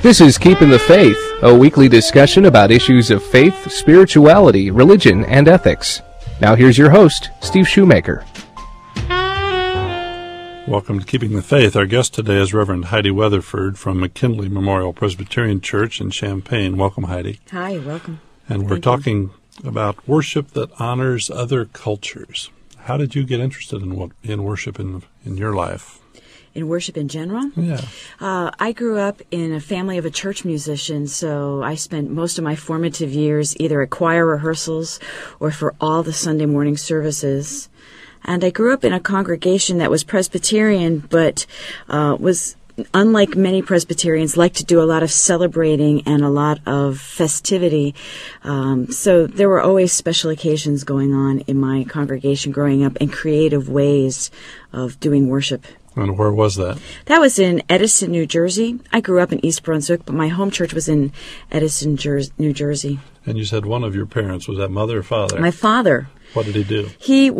This is Keeping the Faith, a weekly discussion about issues of faith, spirituality, religion, and ethics. Now here's your host, Steve Shoemaker. Welcome to Keeping the Faith. Our guest today is Reverend Heidi Weatherford from McKinley Memorial Presbyterian Church in Champaign. Welcome, Heidi. Hi, welcome. And we're talking about worship that honors other cultures. How did you get interested in worship in your life? In worship in general? Yeah. I grew up in a family of a church musician, so I spent most of my formative years either at choir rehearsals or for all the Sunday morning services. And I grew up in a congregation that was Presbyterian, but was, unlike many Presbyterians, liked to do a lot of celebrating and a lot of festivity. So there were always special occasions going on in my congregation growing up and creative ways of doing worship. And where was that? That was in Edison, New Jersey. I grew up in East Brunswick, but my home church was in Edison, New Jersey. And you said one of your parents, was that mother or father? My father. What did he do? He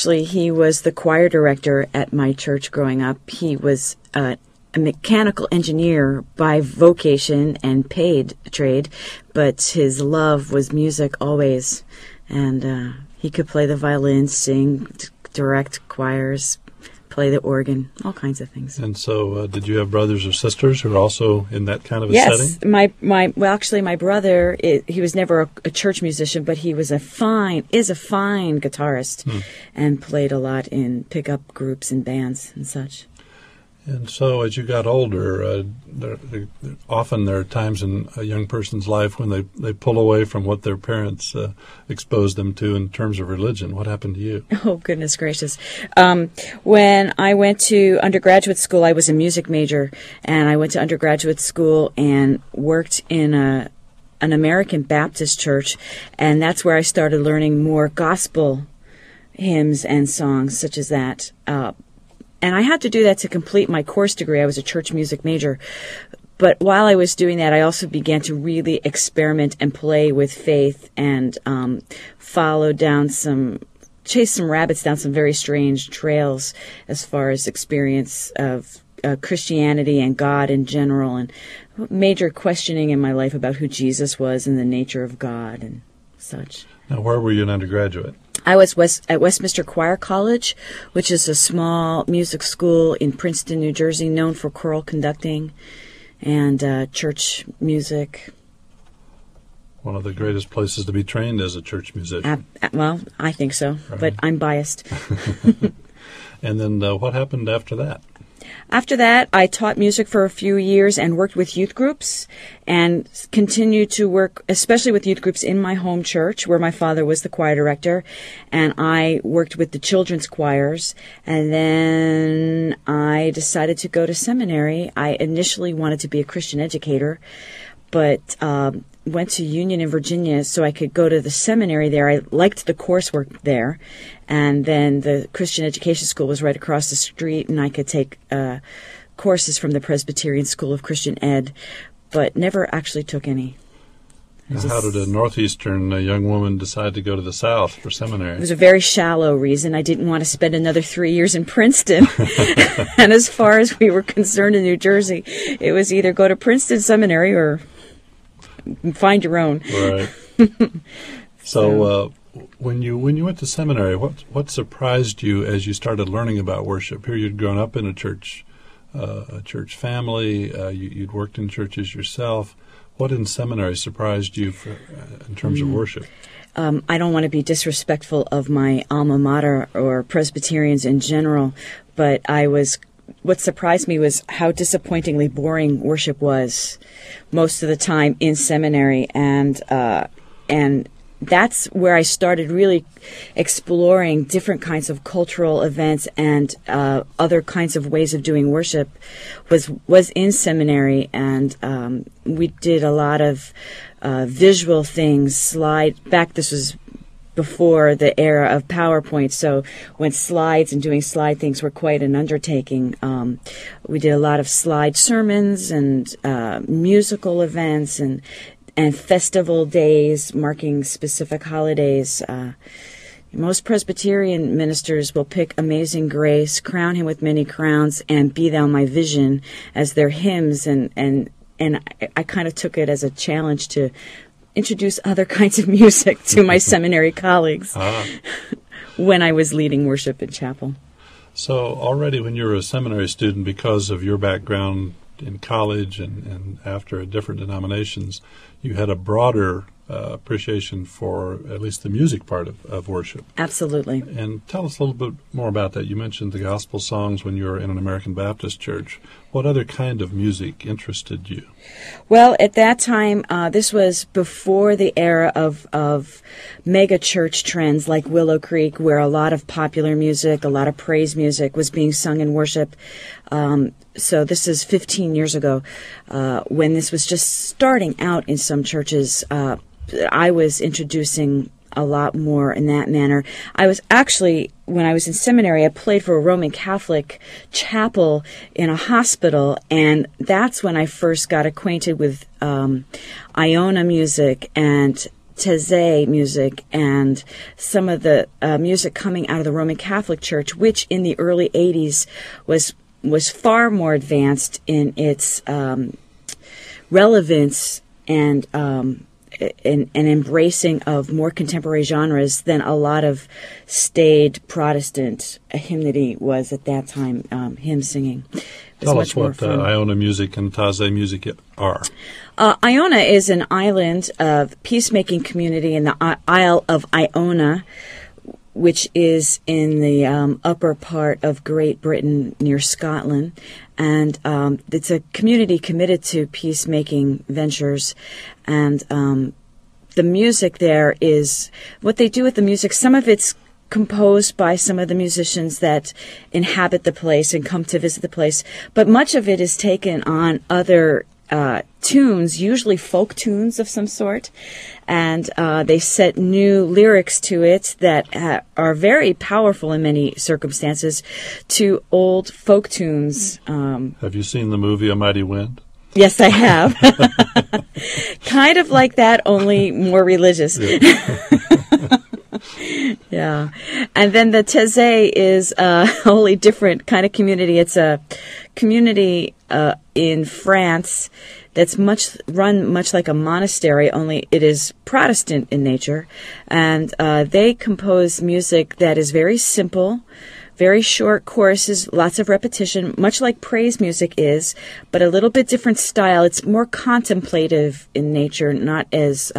was the choir director at my church growing up. He was a mechanical engineer by vocation and paid trade, but his love was music always. And he could play the violin, sing, direct choirs, play the organ, all kinds of things. And so did you have brothers or sisters who were also in that kind of a setting? Yes. My brother, he was never a church musician, but he was a fine guitarist and played a lot in pickup groups and bands and such. And so as you got older, often there are times in a young person's life when they pull away from what their parents exposed them to in terms of religion. What happened to you? Oh, goodness gracious. When I went to undergraduate school, I was a music major, and I went to undergraduate school and worked in an American Baptist church, and that's where I started learning more gospel hymns and songs such as that. And I had to do that to complete my course degree. I was a church music major. But while I was doing that, I also began to really experiment and play with faith and chase some rabbits down some very strange trails as far as experience of Christianity and God in general, and major questioning in my life about who Jesus was and the nature of God and such. Now, where were you an undergraduate? I was at Westminster Choir College, which is a small music school in Princeton, New Jersey, known for choral conducting and church music. One of the greatest places to be trained as a church musician. Well, I think so, right. But I'm biased. And then what happened after that? After that, I taught music for a few years and worked with youth groups and continued to work, especially with youth groups in my home church where my father was the choir director, and I worked with the children's choirs. And then I decided to go to seminary. I initially wanted to be a Christian educator, but went to Union in Virginia so I could go to the seminary there. I liked the coursework there. And then the Christian education school was right across the street, and I could take courses from the Presbyterian School of Christian Ed, but never actually took any. How did a northeastern young woman decide to go to the South for seminary? It was a very shallow reason. I didn't want to spend another 3 years in Princeton. And as far as we were concerned in New Jersey, it was either go to Princeton Seminary or find your own. Right. So when you went to seminary, what surprised you as you started learning about worship? Here you'd grown up in a church family. You'd worked in churches yourself. What in seminary surprised you in terms of worship? I don't want to be disrespectful of my alma mater or Presbyterians in general, but what surprised me was how disappointingly boring worship was most of the time in seminary, and that's where I started really exploring different kinds of cultural events and other kinds of ways of doing worship was in seminary, and we did a lot of visual things. This was before the era of PowerPoint, so when slides and doing slide things were quite an undertaking. We did a lot of slide sermons and musical events and festival days marking specific holidays. Most Presbyterian ministers will pick Amazing Grace, Crown Him with Many Crowns, and Be Thou My Vision as their hymns, and and I kind of took it as a challenge to introduce other kinds of music to my seminary colleagues when I was leading worship in chapel. So already when you were a seminary student, because of your background in college and after different denominations, you had a broader appreciation for at least the music part of worship. Absolutely. And tell us a little bit more about that. You mentioned the gospel songs when you were in an American Baptist church. What other kind of music interested you? Well, at that time, this was before the era of mega church trends like Willow Creek, where a lot of popular music, a lot of praise music was being sung in worship. So this is 15 years ago, when this was just starting out in some churches. I was introducing a lot more in that manner. I was actually, when I was in seminary, I played for a Roman Catholic chapel in a hospital, and that's when I first got acquainted with Iona music and Taizé music and some of the music coming out of the Roman Catholic Church, which in the early 80s was far more advanced in its relevance and embracing of more contemporary genres than a lot of staid Protestant hymnody was at that time, hymn singing. Tell us what Iona music and Taizé music are. Iona is an island of peacemaking community in the Isle of Iona, which is in the upper part of Great Britain near Scotland. And it's a community committed to peacemaking ventures. And the music there is, what they do with the music, some of it's composed by some of the musicians that inhabit the place and come to visit the place. But much of it is taken on other tunes, usually folk tunes of some sort, and they set new lyrics to it that are very powerful in many circumstances to old folk tunes. Have you seen the movie A Mighty Wind? Yes, I have. Kind of like that, only more religious. Yeah. And then the Taizé is a wholly different kind of community. It's a community in France that's run much like a monastery, only it is Protestant in nature. And they compose music that is very simple, very short choruses, lots of repetition, much like praise music is, but a little bit different style. It's more contemplative in nature, not as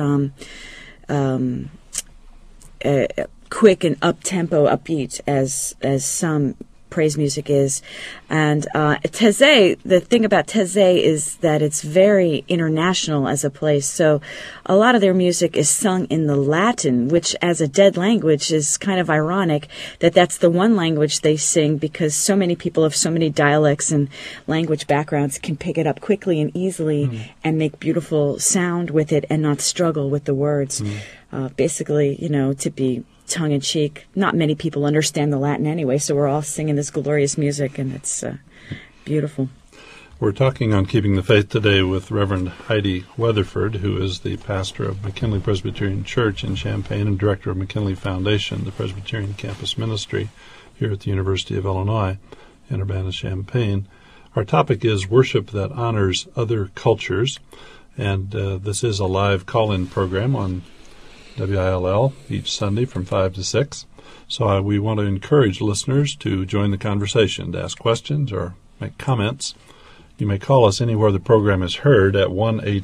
quick and up-tempo, upbeat as some praise music is. And Taizé, the thing about Taizé is that it's very international as a place. So a lot of their music is sung in the Latin, which as a dead language is kind of ironic that that's the one language they sing, because so many people of so many dialects and language backgrounds can pick it up quickly and easily and make beautiful sound with it and not struggle with the words. Basically, to be tongue-in-cheek, not many people understand the Latin anyway, so we're all singing this glorious music, and it's beautiful. We're talking on Keeping the Faith today with Reverend Heidi Weatherford, who is the pastor of McKinley Presbyterian Church in Champaign and director of McKinley Foundation, the Presbyterian campus ministry here at the University of Illinois in Urbana-Champaign. Our topic is worship that honors other cultures, and this is a live call-in program on WILL each Sunday from 5 to 6. So we want to encourage listeners to join the conversation, to ask questions or make comments. You may call us anywhere the program is heard at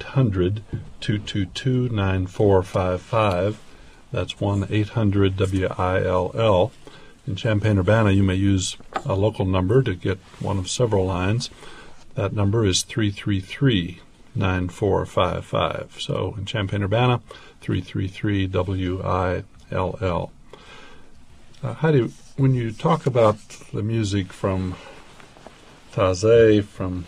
1-800-222-9455. That's 1-800-WILL. In Champaign-Urbana, you may use a local number to get one of several lines. That number is 333-9455. So in Champaign-Urbana, 333-WILL. Heidi, when you talk about the music from Taizé, from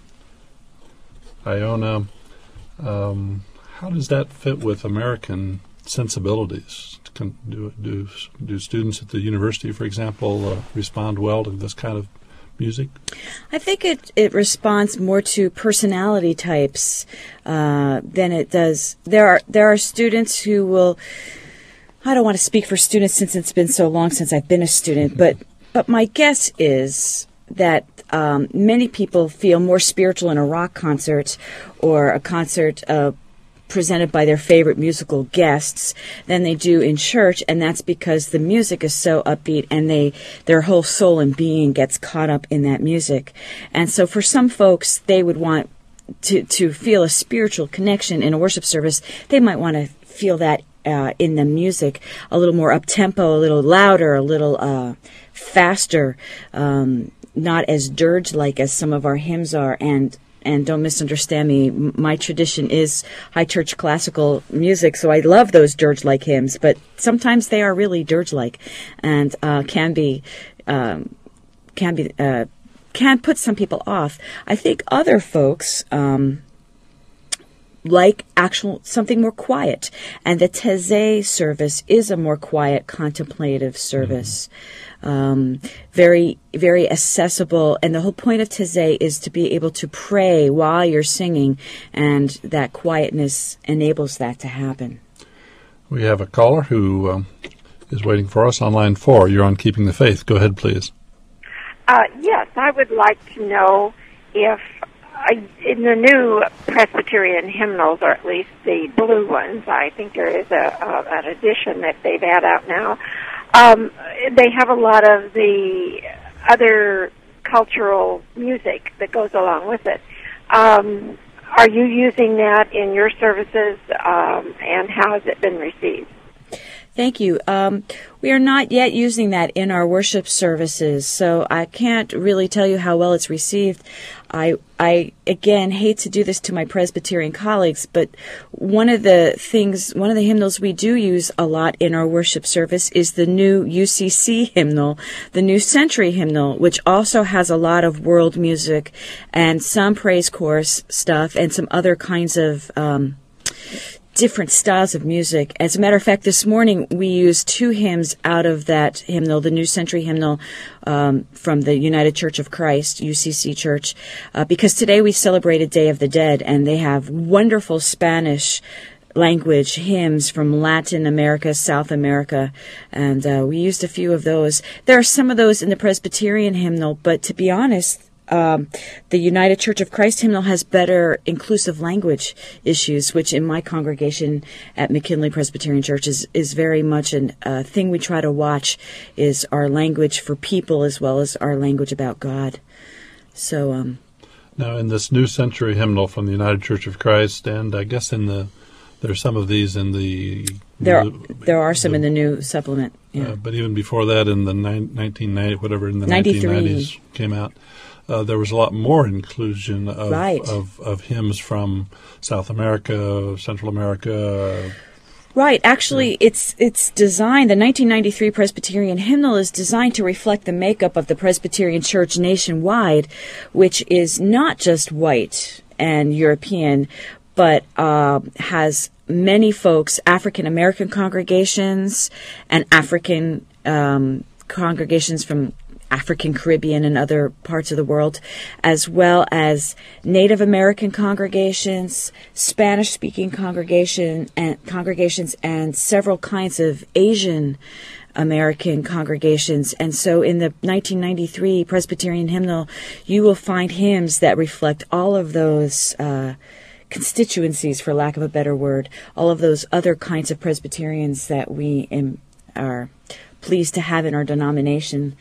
Iona, how does that fit with American sensibilities? Do students at the university, for example, respond well to this kind of music? I think it responds more to personality types than it does. There are students who will. I don't want to speak for students since it's been so long since I've been a student, but my guess is many people feel more spiritual in a rock concert or a concert presented by their favorite musical guests than they do in church, and that's because the music is so upbeat and their whole soul and being gets caught up in that music. And so for some folks, they would want to feel a spiritual connection in a worship service. They might want to feel that in the music, a little more up-tempo, a little louder, a little faster, not as dirge-like as some of our hymns are. And don't misunderstand me, my tradition is high church classical music, so I love those dirge-like hymns, but sometimes they are really dirge-like and can put some people off. I think other folks like something more quiet, and the Taizé service is a more quiet, contemplative service. Very, very accessible, and the whole point of Taizé is to be able to pray while you're singing, and that quietness enables that to happen. We have a caller who is waiting for us on line 4. You're on Keeping the Faith. Go ahead, please. Yes, I would like to know if in the new Presbyterian hymnals, or at least the blue ones, I think there is an edition that they've had out now, they have a lot of the other cultural music that goes along with it. Are you using that in your services, and how has it been received? Thank you. We are not yet using that in our worship services, so I can't really tell you how well it's received. I again hate to do this to my Presbyterian colleagues, but one of the hymnals we do use a lot in our worship service is the new UCC hymnal, the New Century hymnal, which also has a lot of world music and some praise chorus stuff and some other kinds of different styles of music. As a matter of fact, this morning we used 2 hymns out of that hymnal, the New Century hymnal from the United Church of Christ, UCC Church, because today we celebrated Day of the Dead, and they have wonderful Spanish language hymns from Latin America, South America, and we used a few of those. There are some of those in the Presbyterian hymnal, but to be honest, the United Church of Christ hymnal has better inclusive language issues, which in my congregation at McKinley Presbyterian Church is very much a thing we try to watch, is our language for people as well as our language about God. So, now in this New Century hymnal from the United Church of Christ, and I guess there's some of these in the... There are some in the new supplement, yeah. But even before that, in the 1990, whatever, in the 1990s came out, there was a lot more inclusion of hymns from South America, Central America. Right. Actually, it's designed, the 1993 Presbyterian hymnal is designed to reflect the makeup of the Presbyterian Church nationwide, which is not just white and European, but has many folks, African American congregations and African congregations from African, Caribbean, and other parts of the world, as well as Native American congregations, Spanish-speaking congregations, and several kinds of Asian American congregations. And so in the 1993 Presbyterian hymnal, you will find hymns that reflect all of those constituencies, for lack of a better word, all of those other kinds of Presbyterians that we are pleased to have in our denomination.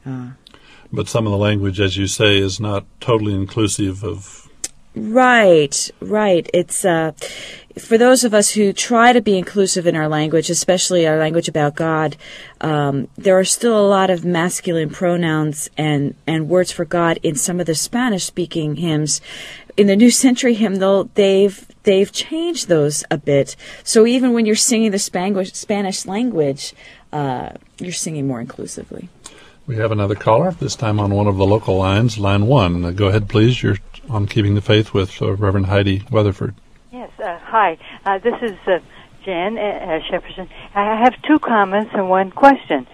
But some of the language, as you say, is not totally inclusive of... Right. It's for those of us who try to be inclusive in our language, especially our language about God, there are still a lot of masculine pronouns and words for God in some of the Spanish-speaking hymns. In the New Century hymnal, they've changed those a bit. So even when you're singing the Spanish language, you're singing more inclusively. We have another caller, this time on one of the local lines, line 1. Go ahead, please. You're on Keeping the Faith with Reverend Heidi Weatherford. Yes, hi. This is Jan Shepperson. I have 2 comments and 1 question.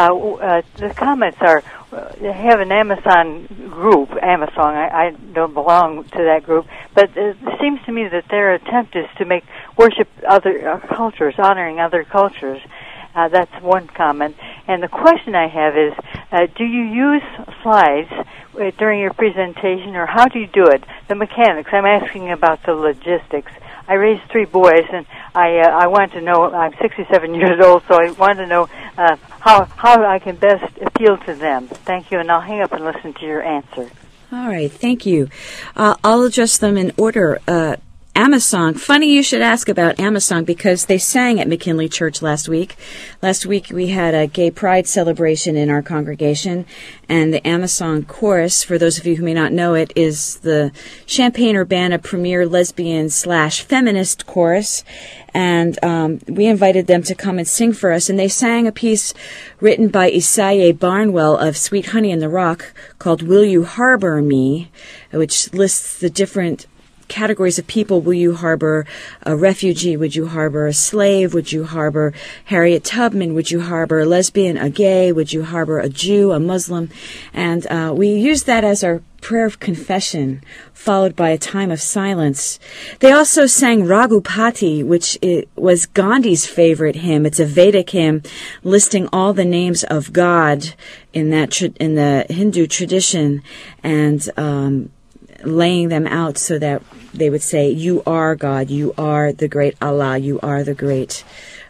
The comments are, they have an Amazon group, Amazon. I don't belong to that group, but it seems to me that their attempt is to make worship other cultures, honoring other cultures. That's 1 comment. And the question I have is, do you use slides during your presentation, or how do you do it? The mechanics. I'm asking about the logistics. I raised 3 boys, and I want to know. I'm 67 years old, so I want to know how I can best appeal to them. Thank you, and I'll hang up and listen to your answer. All right, thank you. I'll address them in order. Amazon. Funny you should ask about Amazon, because they sang at McKinley Church last week. Last week we had a gay pride celebration in our congregation, and the Amazon Chorus, for those of you who may not know it, is the Champaign-Urbana premier lesbian/feminist chorus. And we invited them to come and sing for us, and they sang a piece written by Isaiah Barnwell of Sweet Honey in the Rock called Will You Harbor Me, which lists the different categories of people. Will you harbor a refugee? Would you harbor a slave? Would you harbor Harriet Tubman? Would you harbor a lesbian, a gay? Would you harbor a Jew, a Muslim? And we used that as our prayer of confession, followed by a time of silence. They also sang Raghupati, which was Gandhi's favorite hymn. It's a Vedic hymn listing all the names of God in that in the Hindu tradition, and laying them out so that they would say, you are God, you are the great Allah, you are the great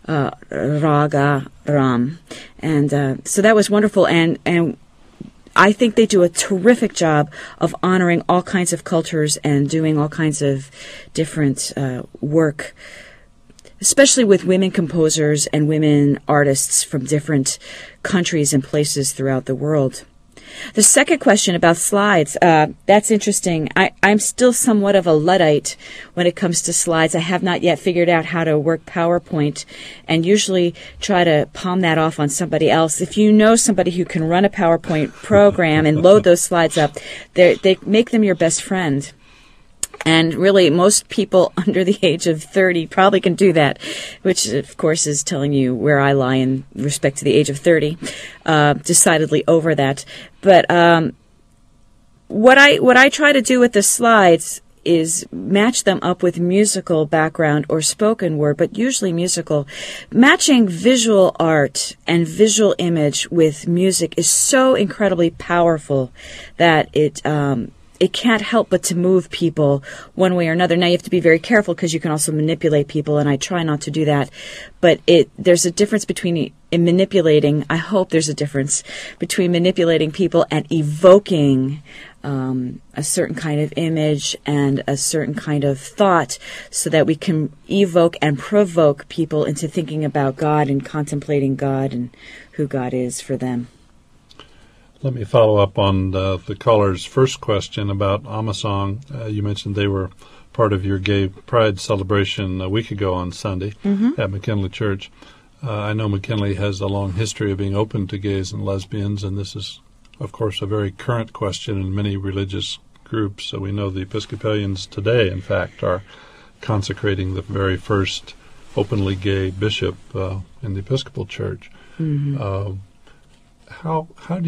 Raga Ram. And so that was wonderful, and I think they do a terrific job of honoring all kinds of cultures and doing all kinds of different work, especially with women composers and women artists from different countries and places throughout the world. The second question about slides, that's interesting. I'm still somewhat of a Luddite when it comes to slides. I have not yet figured out how to work PowerPoint, and usually try to palm that off on somebody else. If you know somebody who can run a PowerPoint program and load those slides up, they make them your best friend. And really, most people under the age of 30 probably can do that, which, of course, is telling you where I lie in respect to the age of 30, decidedly over that. But what I try to do with the slides is match them up with musical background or spoken word, but usually musical. Matching visual art and visual image with music is so incredibly powerful that it can't help but to move people one way or another. Now, you have to be very careful because you can also manipulate people, and I try not to do that. But there's a difference between manipulating. I hope there's a difference between manipulating people and evoking a certain kind of image and a certain kind of thought, so that we can evoke and provoke people into thinking about God and contemplating God and who God is for them. Let me follow up on the caller's first question about Amasong. You mentioned they were part of your gay pride celebration a week ago on Sunday at McKinley Church. I know McKinley has a long history of being open to gays and lesbians, and this is, of course, a very current question in many religious groups. So we know the Episcopalians today, in fact, are consecrating the very first openly gay bishop in the Episcopal Church. How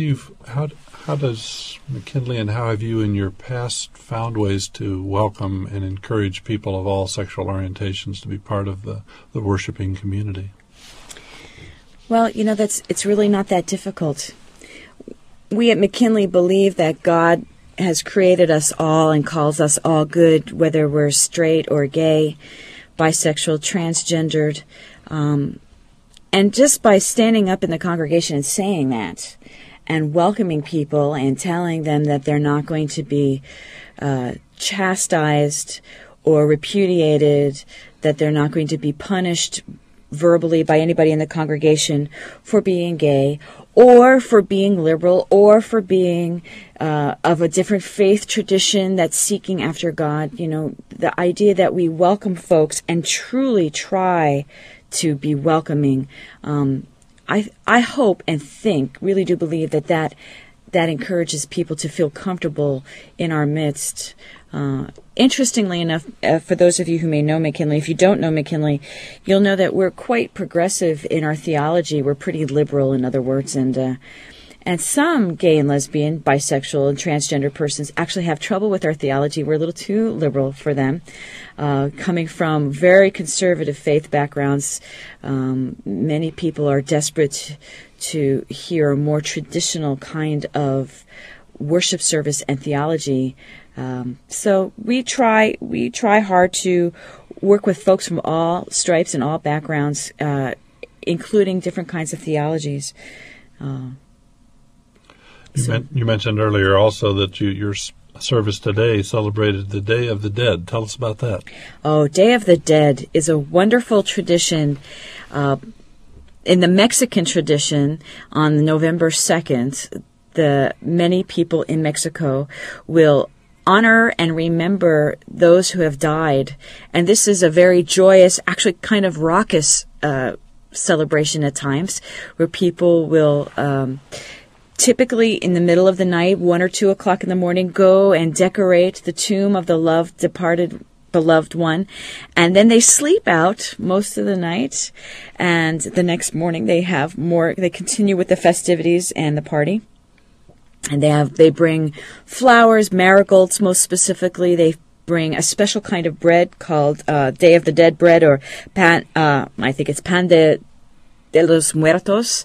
does McKinley, and how have you in your past found ways to welcome and encourage people of all sexual orientations to be part of the worshiping community? Well, it's really not that difficult. We at McKinley believe that God has created us all and calls us all good, whether we're straight or gay, bisexual, transgendered. And just by standing up in the congregation and saying that, and welcoming people and telling them that they're not going to be chastised or repudiated, that they're not going to be punished verbally by anybody in the congregation for being gay, or for being liberal, or for being of a different faith tradition that's seeking after God. The idea that we welcome folks and truly try to be welcoming. I hope and think, really do believe that encourages people to feel comfortable in our midst. Interestingly enough, for those of you who may know McKinley, if you don't know McKinley, you'll know that we're quite progressive in our theology. We're pretty liberal, in other words, and some gay and lesbian, bisexual, and transgender persons actually have trouble with our theology. We're a little too liberal for them. Coming from very conservative faith backgrounds, many people are desperate to hear a more traditional kind of worship service and theology. So we try hard to work with folks from all stripes and all backgrounds, including different kinds of theologies. You mentioned earlier also that your service today celebrated the Day of the Dead. Tell us about that. Oh, Day of the Dead is a wonderful tradition. In the Mexican tradition, on November 2nd, many people in Mexico will honor and remember those who have died. And this is a very joyous, actually kind of raucous celebration at times, where people will typically in the middle of the night, 1 or 2 o'clock in the morning, go and decorate the tomb of the departed beloved one, and then they sleep out most of the night, and the next morning they continue with the festivities and the party. And they bring flowers, marigolds most specifically. They bring a special kind of bread called Day of the Dead bread, or pan, I think it's pan de los muertos.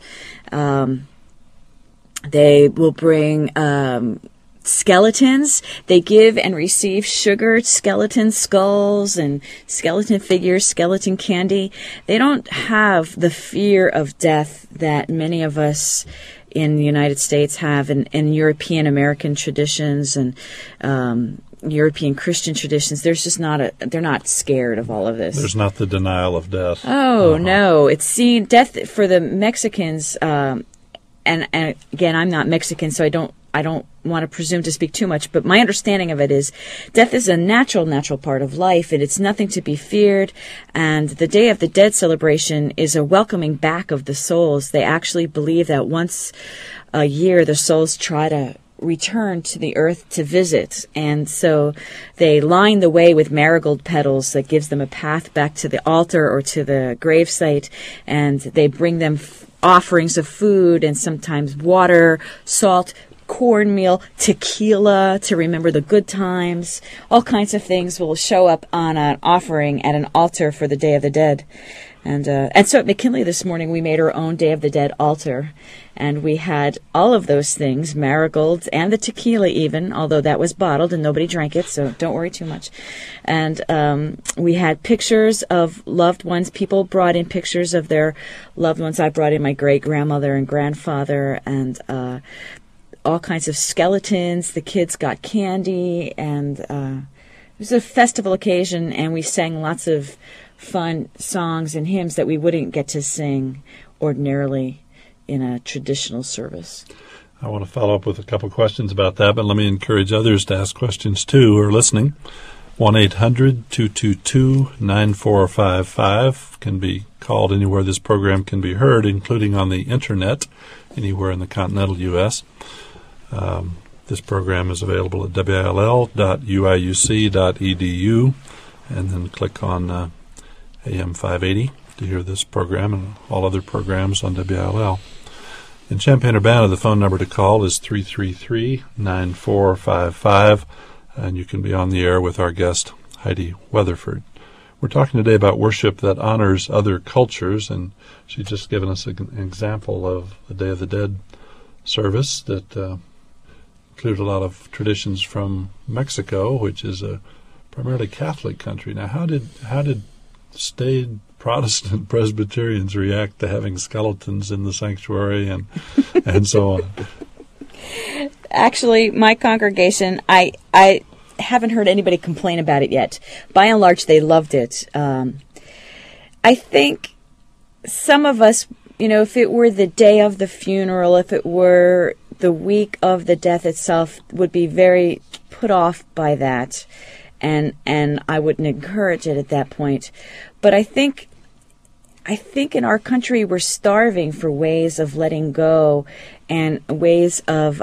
They will bring skeletons. They give and receive sugar, skeleton skulls, and skeleton figures, skeleton candy. They don't have the fear of death that many of us in the United States have, in European American traditions and European Christian traditions. There's just they're not scared of all of this. There's not the denial of death. Oh, no. It's seen, death for the Mexicans, and again, I'm not Mexican, so I don't want to presume to speak too much, but my understanding of it is death is a natural part of life, and it's nothing to be feared. And the Day of the Dead celebration is a welcoming back of the souls. They actually believe that once a year the souls try to return to the earth to visit, and so they line the way with marigold petals that gives them a path back to the altar or to the gravesite, and they bring them offerings of food and sometimes water, salt, cornmeal, tequila to remember the good times. All kinds of things will show up on an offering at an altar for the Day of the Dead. And so at McKinley this morning, we made our own Day of the Dead altar. And we had all of those things, marigolds and the tequila even, although that was bottled and nobody drank it, so don't worry too much. And we had pictures of loved ones. People brought in pictures of their loved ones. I brought in my great-grandmother and grandfather, and all kinds of skeletons. The kids got candy, and it was a festival occasion, and we sang lots of fun songs and hymns that we wouldn't get to sing ordinarily in a traditional service. I want to follow up with a couple questions about that, but let me encourage others to ask questions too who are listening. 1-800-222-9455 can be called anywhere this program can be heard, including on the internet, anywhere in the continental U.S. This program is available at will.uiuc.edu, and then click on AM 580 to hear this program and all other programs on WILL. In Champaign-Urbana, the phone number to call is 333-9455, and you can be on the air with our guest, Heidi Weatherford. We're talking today about worship that honors other cultures, and she's just given us an example of the Day of the Dead service that include a lot of traditions from Mexico, which is a primarily Catholic country. Now, how did staid Protestant Presbyterians react to having skeletons in the sanctuary and so on? Actually, my congregation, I haven't heard anybody complain about it yet. By and large, they loved it. I think some of us, if it were the day of the funeral, if it were the week of the death itself, would be very put off by that, and I wouldn't encourage it at that point. But I think in our country we're starving for ways of letting go and ways of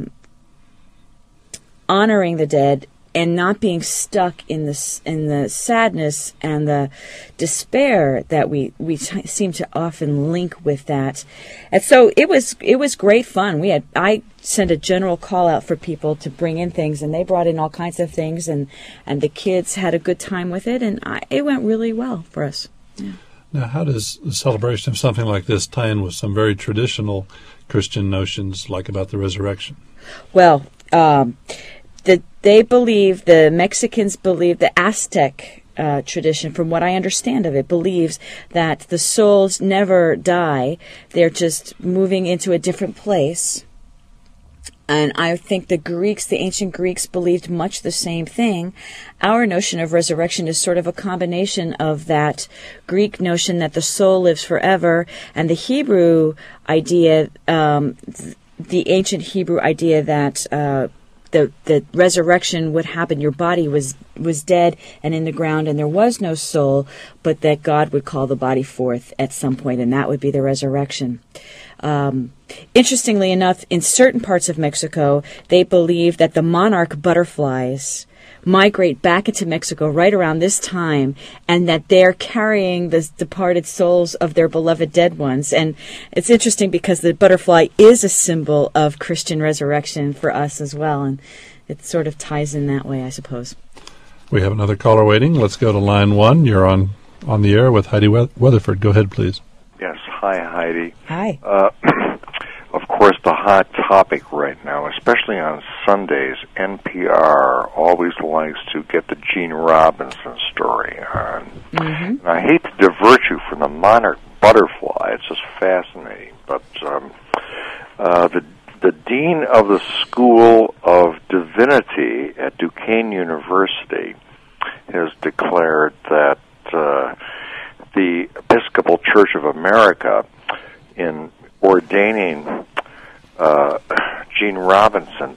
honoring the dead and not being stuck in the sadness and the despair that we seem to often link with that. And so it was great fun. I sent a general call out for people to bring in things, and they brought in all kinds of things, and the kids had a good time with it, and it went really well for us. Yeah. Now, how does the celebration of something like this tie in with some very traditional Christian notions, like about the resurrection? Well, the Mexicans believe, the Aztec tradition, from what I understand of it, believes that the souls never die. They're just moving into a different place. And I think the ancient Greeks believed much the same thing. Our notion of resurrection is sort of a combination of that Greek notion that the soul lives forever and the Hebrew idea, the ancient Hebrew idea that the resurrection would happen. Your body was dead and in the ground and there was no soul, but that God would call the body forth at some point, and that would be the resurrection. Interestingly enough, in certain parts of Mexico, they believe that the monarch butterflies migrate back into Mexico right around this time, and that they're carrying the departed souls of their beloved dead ones. And it's interesting because the butterfly is a symbol of Christian resurrection for us as well, and it sort of ties in that way, I suppose. We have another caller waiting. Let's go to line 1. You're on the air with Heidi Weatherford. Go ahead, please. Yes. Hi, Heidi. Hi. Of course, the hot topic right now, especially on Sundays, NPR always likes to get the Gene Robinson story on. Mm-hmm. And I hate to divert you from the monarch butterfly. It's just fascinating. But the dean of the School of Divinity at Duquesne University has declared that the Episcopal Church of America, in ordaining Gene Robinson,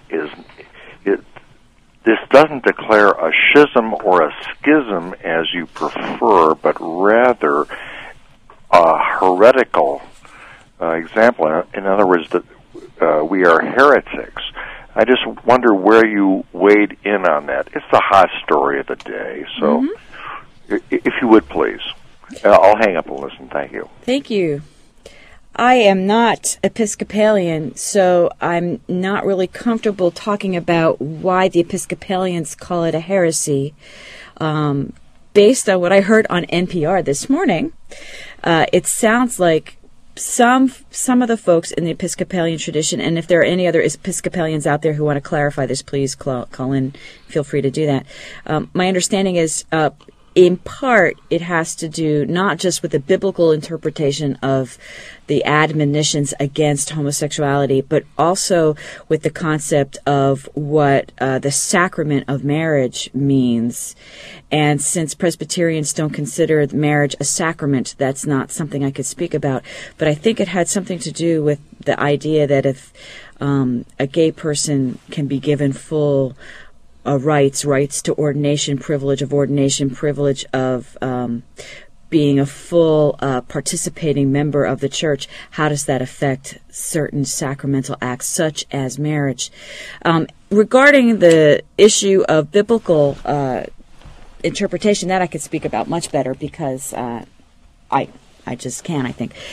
this doesn't declare a schism or a schism as you prefer, but rather a heretical example. In other words, that we are heretics. I just wonder where you weighed in on that. It's the hot story of the day. So, if you would, please. I'll hang up and listen. Thank you. Thank you. I am not Episcopalian, so I'm not really comfortable talking about why the Episcopalians call it a heresy. Based on what I heard on NPR this morning, it sounds like some of the folks in the Episcopalian tradition, and if there are any other Episcopalians out there who want to clarify this, please call in. Feel free to do that. My understanding is, in part, it has to do not just with the biblical interpretation of the admonitions against homosexuality, but also with the concept of what the sacrament of marriage means. And since Presbyterians don't consider marriage a sacrament, that's not something I could speak about. But I think it had something to do with the idea that if a gay person can be given full rights to ordination privilege of being a full participating member of the church, how does that affect certain sacramental acts such as marriage? Regarding the issue of biblical interpretation, that I could speak about much better because I just can, I think.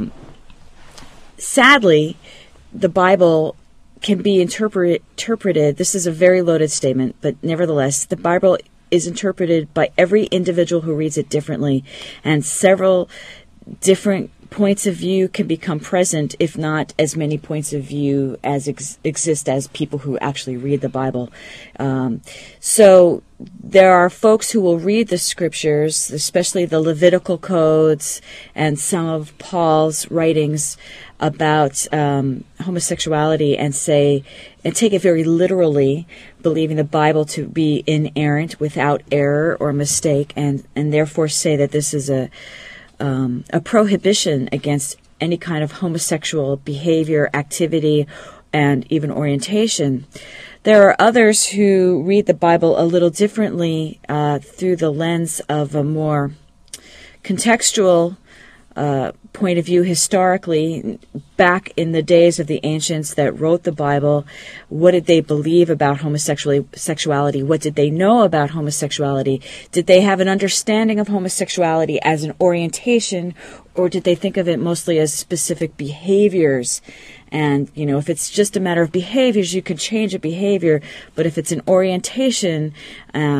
Sadly, the Bible can be interpreted, this is a very loaded statement, but nevertheless, the Bible is interpreted by every individual who reads it differently, and several different points of view can become present, if not as many points of view as exist as people who actually read the Bible. So there are folks who will read the scriptures, especially the Levitical codes and some of Paul's writings about homosexuality, and take it very literally, believing the Bible to be inerrant, without error or mistake, and therefore say that this is a prohibition against any kind of homosexual behavior, activity, and even orientation. There are others who read the Bible a little differently through the lens of a more contextual point of view. Historically, back in the days of the ancients that wrote the Bible, what did they believe about homosexuality? What did they know about homosexuality? Did they have an understanding of homosexuality as an orientation, or did they think of it mostly as specific behaviors? And, if it's just a matter of behaviors, you can change a behavior, but if it's an orientation,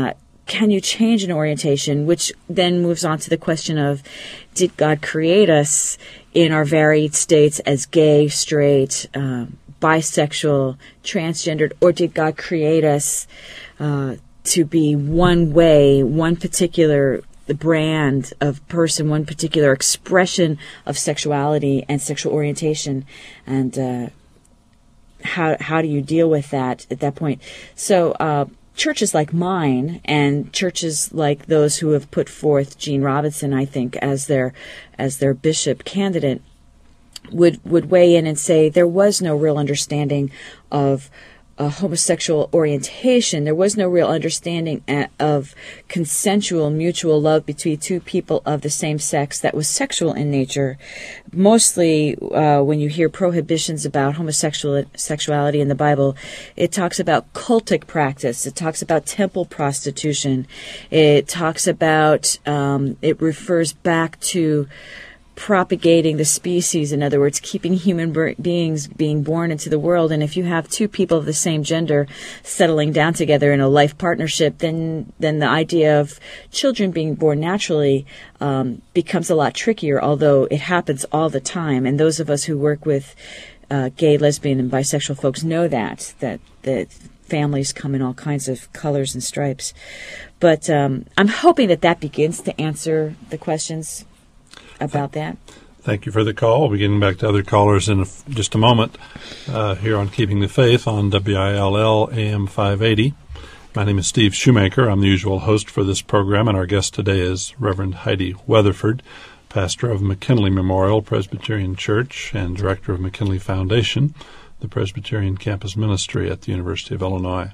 can you change an orientation? Which then moves on to the question of, did God create us in our varied states as gay, straight, bisexual, transgendered, or did God create us to be one way, one particular brand of person, one particular expression of sexuality and sexual orientation? And how do you deal with that at that point? So churches like mine and churches like those who have put forth Gene Robinson, I think, as their bishop candidate, would weigh in and say there was no real understanding of homosexual orientation. There was no real understanding of consensual mutual love between two people of the same sex that was sexual in nature. Mostly when you hear prohibitions about homosexuality in the Bible, it talks about cultic practice. It talks about temple prostitution. It talks about, it refers back to propagating the species, in other words, keeping human beings being born into the world. And if you have two people of the same gender settling down together in a life partnership, then the idea of children being born naturally becomes a lot trickier, although it happens all the time. And those of us who work with gay, lesbian, and bisexual folks know that families come in all kinds of colors and stripes. But I'm hoping that begins to answer the questions about that. Thank you for the call. We'll be getting back to other callers in just a moment here on Keeping the Faith on WILL AM 580. My name is Steve Shoemaker. I'm the usual host for this program, and our guest today is Reverend Heidi Weatherford, pastor of McKinley Memorial Presbyterian Church and director of McKinley Foundation, the Presbyterian campus ministry at the University of Illinois.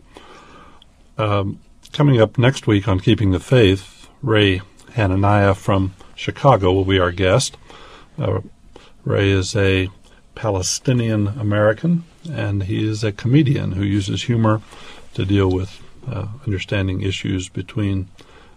Coming up next week on Keeping the Faith, Ray Hananiah from Chicago will be our guest. Ray is a Palestinian American, and he is a comedian who uses humor to deal with understanding issues between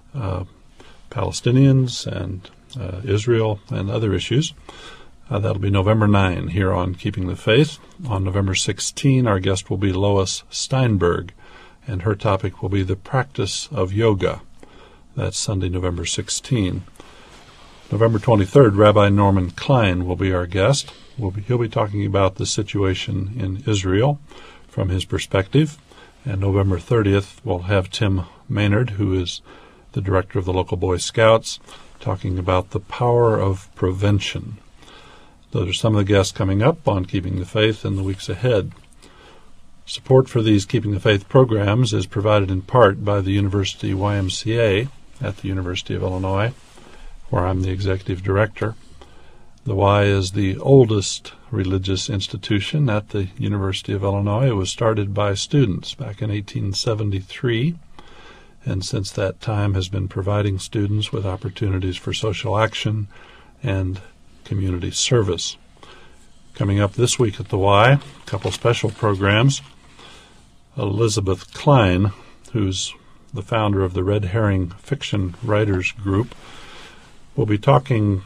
Palestinians and Israel and other issues. That'll be November 9 here on Keeping the Faith. On November 16, our guest will be Lois Steinberg, and her topic will be the practice of yoga. That's Sunday, November 16. November 23rd, Rabbi Norman Klein will be our guest. He'll be talking about the situation in Israel from his perspective. And November 30th, we'll have Tim Maynard, who is the director of the local Boy Scouts, talking about the power of prevention. Those are some of the guests coming up on Keeping the Faith in the weeks ahead. Support for these Keeping the Faith programs is provided in part by the University YMCA at the University of Illinois, where I'm the executive director. The Y is the oldest religious institution at the University of Illinois. It was started by students back in 1873, and since that time has been providing students with opportunities for social action and community service. Coming up this week at the Y, a couple special programs. Elizabeth Klein, who's the founder of the Red Herring Fiction Writers Group, will be talking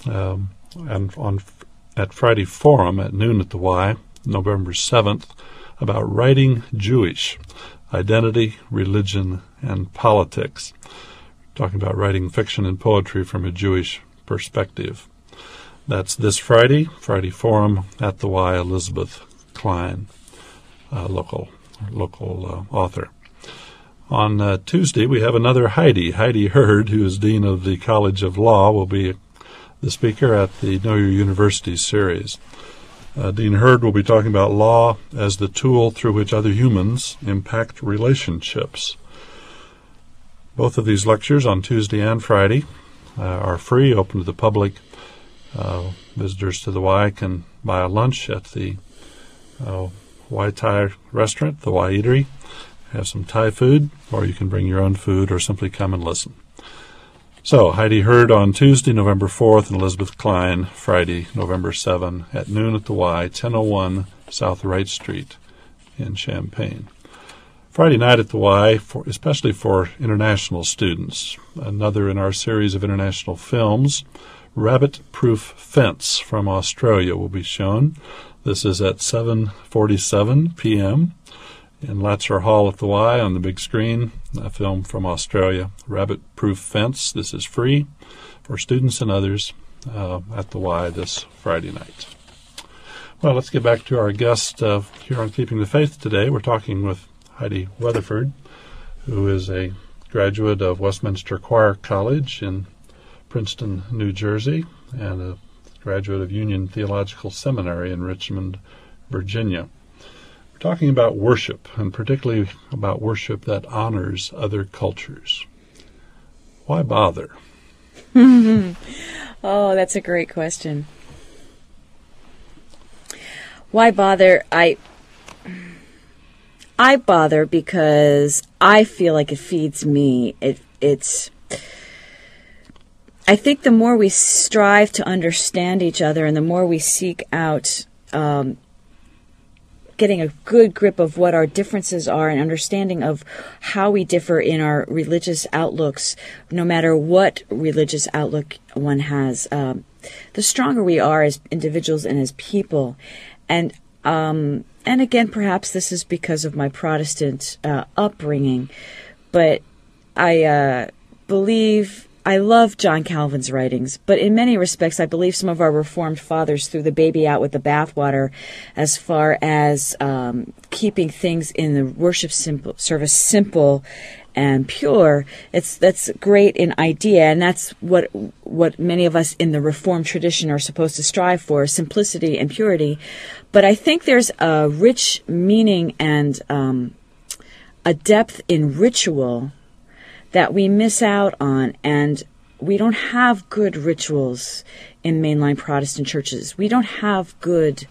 at Friday Forum at noon at the Y, November 7th, about writing Jewish, identity, religion, and politics. Talking about writing fiction and poetry from a Jewish perspective. That's this Friday Forum at the Y, Elizabeth Klein, local author. On Tuesday, we have another Heidi. Heidi Hurd, who is Dean of the College of Law, will be the speaker at the Know Your University series. Dean Hurd will be talking about law as the tool through which other humans impact relationships. Both of these lectures on Tuesday and Friday are free, open to the public. Visitors to the Y can buy a lunch at the Y Thai restaurant, the Y Eatery, have some Thai food, or you can bring your own food or simply come and listen. So, Heidi Hurd on Tuesday, November 4th, and Elizabeth Klein Friday, November 7 at noon at the Y, 1001 South Wright Street in Champaign. Friday night at the Y, especially for international students, another in our series of international films, Rabbit Proof Fence from Australia will be shown. This is at 7:47 p.m. in Latzer Hall at the Y on the big screen, a film from Australia, Rabbit Proof Fence. This is free for students and others at the Y this Friday night. Well, let's get back to our guest here on Keeping the Faith today. We're talking with Heidi Weatherford, who is a graduate of Westminster Choir College in Princeton, New Jersey, and a graduate of Union Theological Seminary in Richmond, Virginia. We're talking about worship, and particularly about worship that honors other cultures. Why bother? Oh, that's a great question. Why bother? I bother because I feel like it feeds me. It's. I think the more we strive to understand each other, and the more we seek out getting a good grip of what our differences are and understanding of how we differ in our religious outlooks, no matter what religious outlook one has, the stronger we are as individuals and as people. And again, perhaps this is because of my Protestant upbringing, but I love John Calvin's writings, but in many respects, I believe some of our Reformed fathers threw the baby out with the bathwater as far as keeping things in the worship service simple and pure. That's great in idea, and that's what many of us in the Reformed tradition are supposed to strive for, simplicity and purity. But I think there's a rich meaning and a depth in ritual that we miss out on, and we don't have good rituals in mainline Protestant churches. We don't have good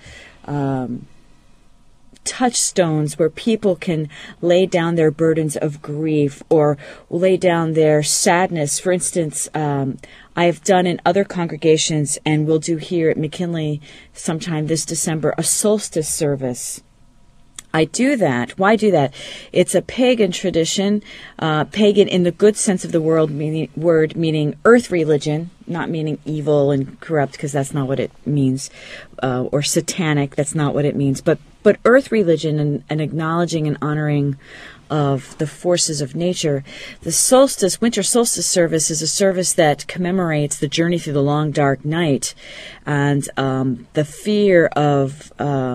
touchstones where people can lay down their burdens of grief or lay down their sadness. For instance, I have done in other congregations, and will do here at McKinley sometime this December, a solstice service. I do that. Why do that? It's a pagan tradition, pagan in the good sense of the word, meaning earth religion, not meaning evil and corrupt, because that's not what it means, or satanic, that's not what it means, but earth religion and acknowledging and honoring of the forces of nature. The winter solstice service is a service that commemorates the journey through the long dark night and the fear of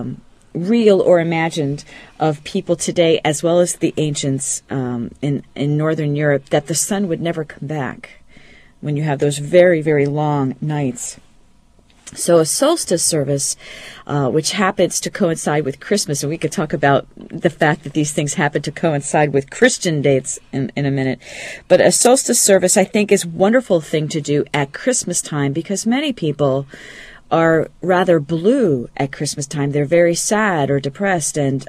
real or imagined of people today, as well as the ancients in Northern Europe, that the sun would never come back when you have those very, very long nights. So a solstice service, which happens to coincide with Christmas, and we could talk about the fact that these things happen to coincide with Christian dates in a minute. But a solstice service, I think, is a wonderful thing to do at Christmas time, because many people are rather blue at Christmas time. They're very sad or depressed, and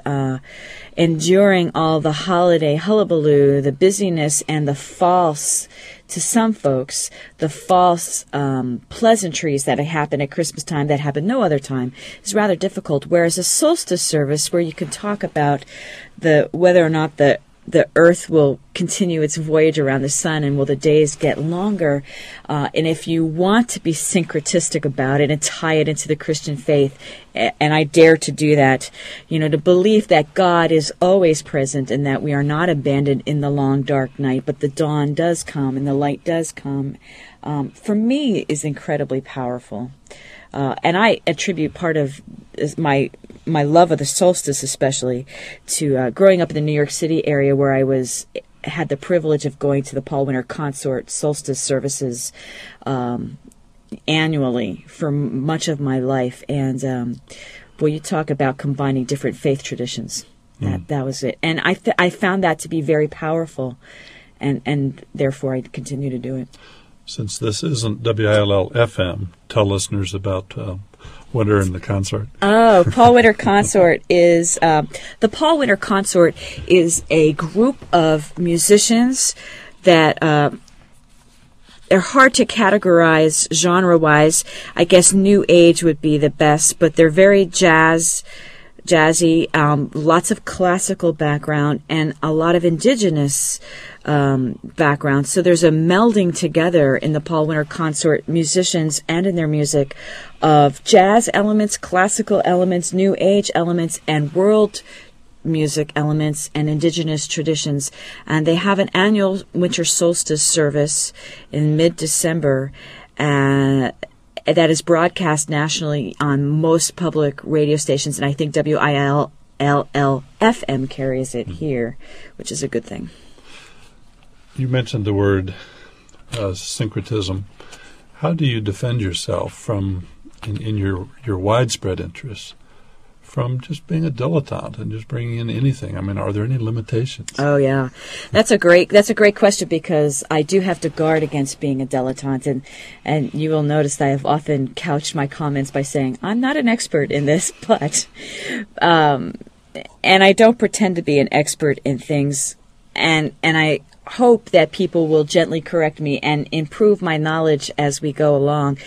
enduring all the holiday hullabaloo, the busyness, and the false, to some folks, the false pleasantries that happen at Christmas time that happen no other time is rather difficult. Whereas a solstice service, where you can talk about whether or not the earth will continue its voyage around the sun, and will the days get longer, and if you want to be syncretistic about it and tie it into the Christian faith, and I dare to do that, to believe that God is always present and that we are not abandoned in the long dark night, but the dawn does come and the light does come, for me is incredibly powerful. And I attribute part of my love of the solstice, especially, to growing up in the New York City area, where I had the privilege of going to the Paul Winter Consort solstice services annually for much of my life. And you talk about combining different faith traditions. That was it. And I found that to be very powerful, and therefore I continue to do it. Since this isn't WILL-FM, tell listeners about Winter and the Consort. Oh, Paul Winter Consort is the Paul Winter Consort is a group of musicians that they're hard to categorize genre-wise. I guess New Age would be the best, but they're very jazzy, lots of classical background, and a lot of indigenous background. So there's a melding together in the Paul Winter Consort musicians and in their music of jazz elements, classical elements, New Age elements, and world music elements and indigenous traditions. And they have an annual winter solstice service in mid-December that is broadcast nationally on most public radio stations, and I think WILL-FM carries it here, which is a good thing. You mentioned the word syncretism. How do you defend yourself from, in your widespread interests, from just being a dilettante and just bringing in anything? I mean, are there any limitations? Oh yeah, that's a great question, because I do have to guard against being a dilettante, and you will notice that I've often couched my comments by saying I'm not an expert in this, but and I don't pretend to be an expert in things, and I hope that people will gently correct me and improve my knowledge as we go along.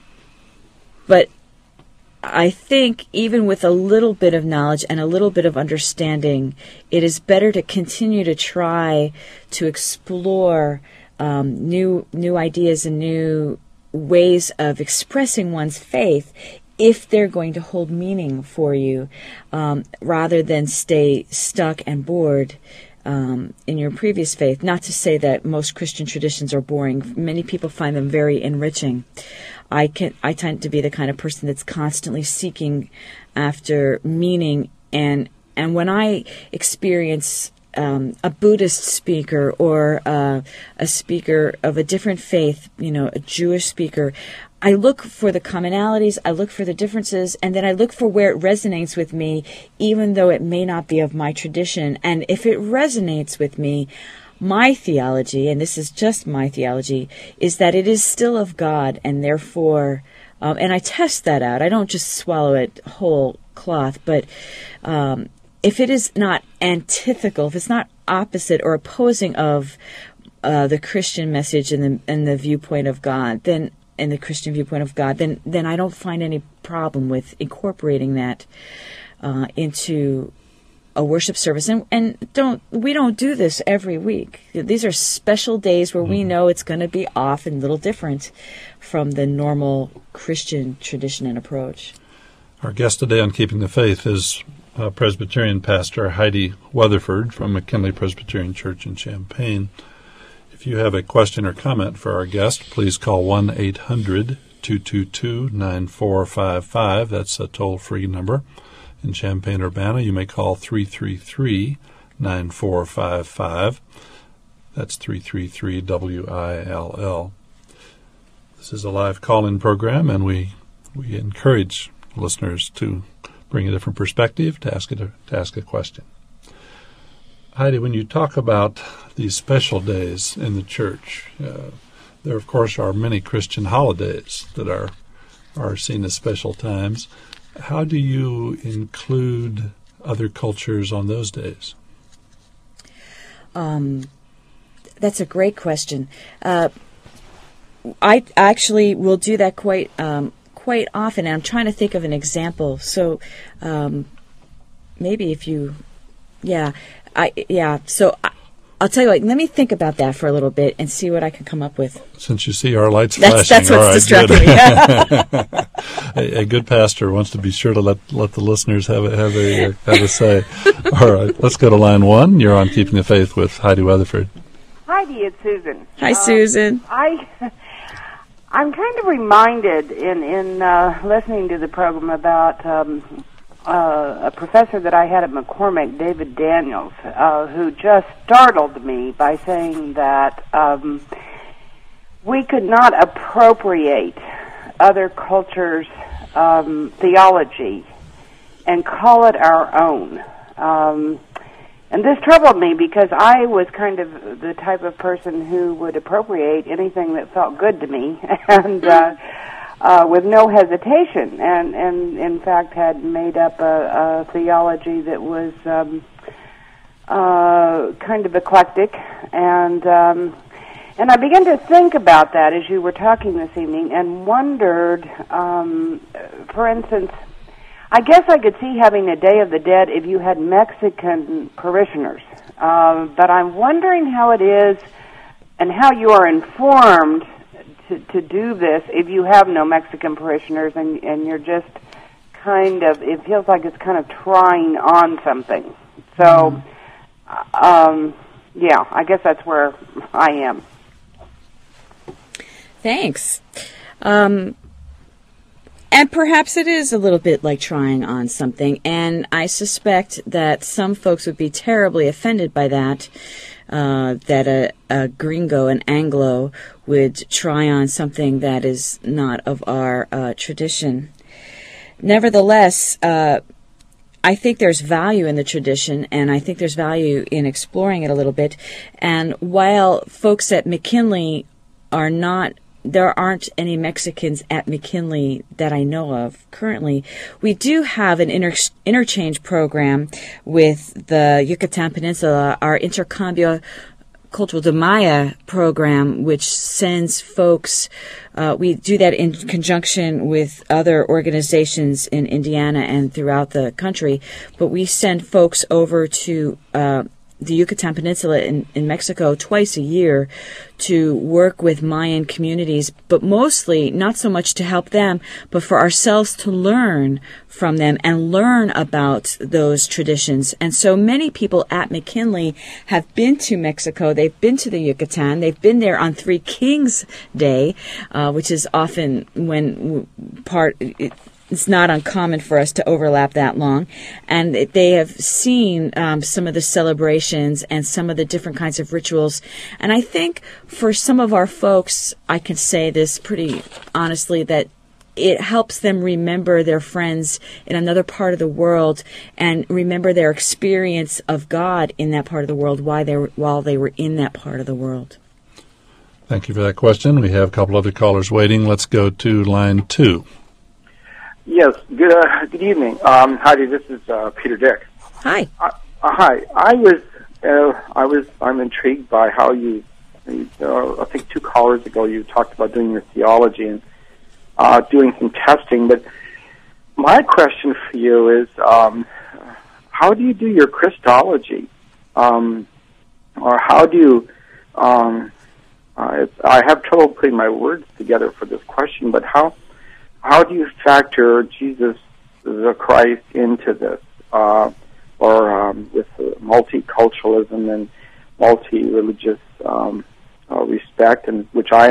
But I think even with a little bit of knowledge and a little bit of understanding, it is better to continue to try to explore new ideas and new ways of expressing one's faith if they're going to hold meaning for you, rather than stay stuck and bored in your previous faith. Not to say that most Christian traditions are boring. Many people find them very enriching. I tend to be the kind of person that's constantly seeking after meaning, and when I experience a Buddhist speaker or a speaker of a different faith, a Jewish speaker, I look for the commonalities, I look for the differences, and then I look for where it resonates with me, even though it may not be of my tradition. And if it resonates with me, my theology, and this is just my theology, is that it is still of God, and therefore, and I test that out. I don't just swallow it whole cloth, but if it is not antithetical, if it's not opposite or opposing of the Christian message and the viewpoint of God, then in the Christian viewpoint of God, then I don't find any problem with incorporating that into a worship service. And we don't do this every week. These are special days where we know it's going to be off and a little different from the normal Christian tradition and approach. Our guest today on Keeping the Faith is Presbyterian pastor Heidi Weatherford from McKinley Presbyterian Church in Champaign. If you have a question or comment for our guest, please call 1-800-222-9455. That's a toll-free number. In Champaign-Urbana, you may call 333-9455. That's 333-WILL. This is a live call-in program, and we encourage listeners to bring a different perspective, to ask a question. Heidi, when you talk about these special days in the church, there, of course, are many Christian holidays that are seen as special times. How do you include other cultures on those days? That's a great question. I actually will do that quite often, and I'm trying to think of an example. So maybe if you, So I'll tell you what. Let me think about that for a little bit and see what I can come up with. Since you see our lights flashing, that's what's distracting me. A good pastor wants to be sure to let the listeners have a say. All right, let's go to line one. You're on Keeping the Faith with Heidi Weatherford. Heidi, it's Susan. Hi, Susan. I'm kind of reminded in listening to the program about a professor that I had at McCormick, David Daniels, who just startled me by saying that we could not appropriate other cultures' theology and call it our own. And this troubled me because I was kind of the type of person who would appropriate anything that felt good to me, and with no hesitation, and in fact had made up a theology that was kind of eclectic, and I began to think about that as you were talking this evening, and wondered, for instance, I guess I could see having a Day of the Dead if you had Mexican parishioners, but I'm wondering how it is and how you are informed to do this if you have no Mexican parishioners and you're just kind of, it feels like it's kind of trying on something. So, yeah, I guess that's where I am. Thanks. And perhaps it is a little bit like trying on something, and I suspect that some folks would be terribly offended by that, that a gringo, an Anglo, would try on something that is not of our tradition. Nevertheless, I think there's value in the tradition, and I think there's value in exploring it a little bit. And while folks at McKinley there aren't any Mexicans at McKinley that I know of currently, we do have an interchange program with the Yucatan Peninsula, our Intercambio Cultural de Maya program, which sends folks, we do that in conjunction with other organizations in Indiana and throughout the country, but we send folks over to the Yucatan Peninsula in Mexico twice a year to work with Mayan communities, but mostly not so much to help them, but for ourselves to learn from them and learn about those traditions. And so many people at McKinley have been to Mexico. They've been to the Yucatan. They've been there on Three Kings Day, which is often when it's not uncommon for us to overlap that long. And they have seen some of the celebrations and some of the different kinds of rituals. And I think for some of our folks, I can say this pretty honestly, that it helps them remember their friends in another part of the world and remember their experience of God in that part of the world while they were in that part of the world. Thank you for that question. We have a couple other callers waiting. Let's go to line 2. Yes. Good evening. Heidi, this is Peter Dick. Hi. Hi. I'm intrigued by how you I think 2 callers ago you talked about doing your theology and doing some testing. But my question for you is, how do you do your Christology, or how do you? I have trouble putting my words together for this question, but how do you factor Jesus the Christ into this, or with multiculturalism and multi-religious respect, and which I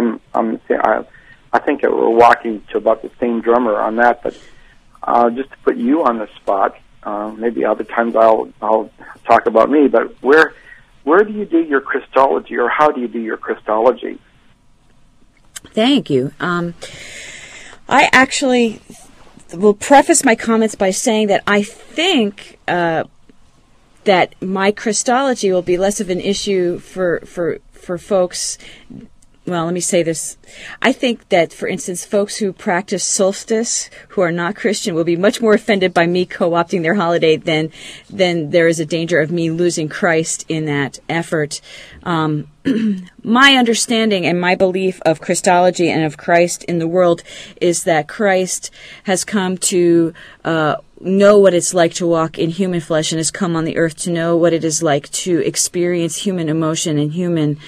think that we're walking to about the same drummer on that. But just to put you on the spot, maybe other times I'll talk about me. But where do you do your Christology, or how do you do your Christology? Thank you. I actually will preface my comments by saying that I think that my Christology will be less of an issue for folks. Well, let me say this. I think that, for instance, folks who practice solstice, who are not Christian, will be much more offended by me co-opting their holiday than there is a danger of me losing Christ in that effort. My understanding and my belief of Christology and of Christ in the world is that Christ has come to know what it's like to walk in human flesh and has come on the earth to know what it is like to experience human emotion and human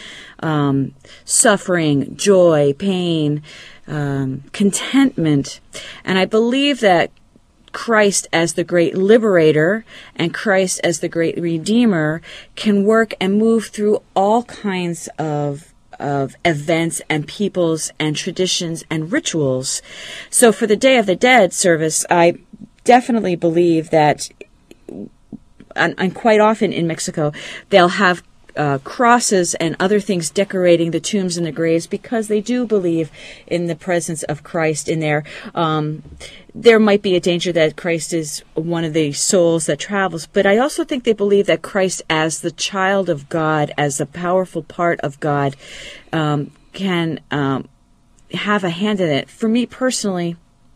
suffering, joy, pain, contentment. And I believe that Christ as the great liberator and Christ as the great redeemer can work and move through all kinds of events and peoples and traditions and rituals. So for the Day of the Dead service, I definitely believe that, and quite often in Mexico, they'll have crosses and other things decorating the tombs and the graves because they do believe in the presence of Christ in there. There might be a danger that Christ is one of the souls that travels, but I also think they believe that Christ as the child of God, as a powerful part of God, can have a hand in it. For me personally,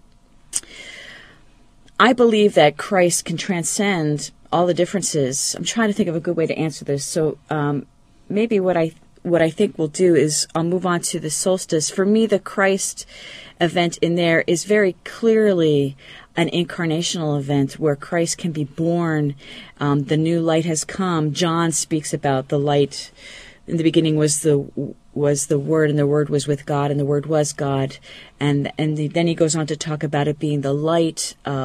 I believe that Christ can transcend all the differences. I'm trying to think of a good way to answer this. So maybe what I think we'll do is I'll move on to the solstice. For me, the Christ event in there is very clearly an incarnational event where Christ can be born. The new light has come. John speaks about the light. In the beginning was the Word, and the Word was with God, and the Word was God. And then he goes on to talk about it being the light of